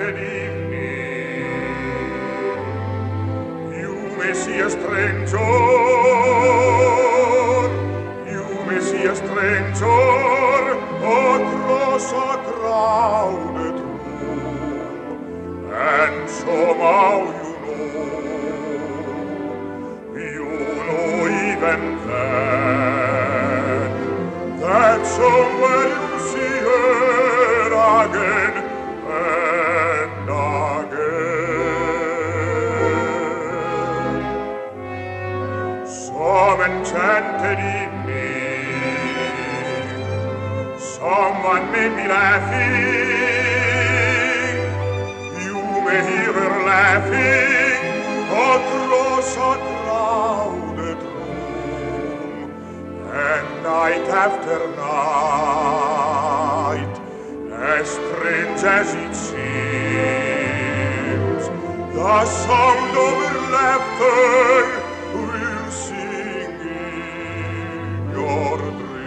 enchanted evening, you may see a stranger, you may see a stranger across a crowded room, and somehow you know even then, that somewhere you'll see her again and again. Some enchanted evening, someone may be laughing, you may hear her laughing across a crowded room, and night after night, as strange as it seems, the sound of her laughter will sing in your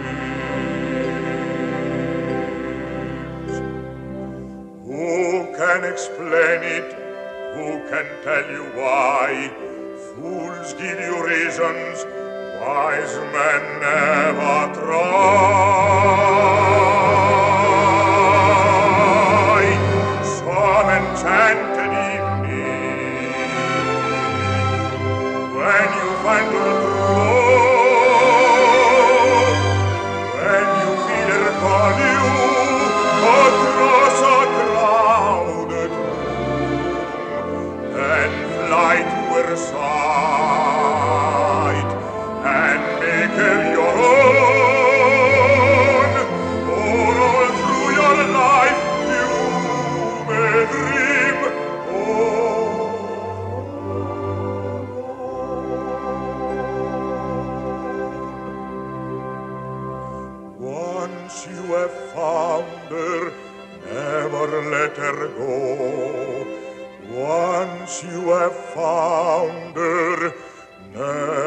dreams. Who can explain it? Who can tell you why? Fools give you reasons, wise men never try. Some enchanted evening, when you find her true, when you feel her call you across a crowded room, then fly to her side and make her your own. For all through your life you may dream on. Once you have found her, never let her go. Once you have found her, never